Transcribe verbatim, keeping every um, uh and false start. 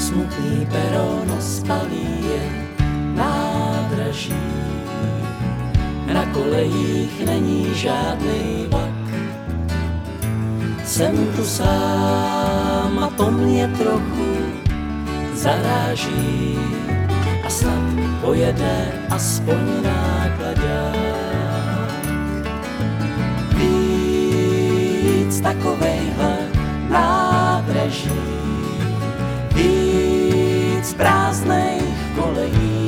smutný peron ospalý je nádraží. Na kolejích není žádný vlak. Jsem tu sám a to mě trochu zaráží. A snad pojede aspoň nákladák. Víc takovejhle nádraží, víc prázdnej kolejí.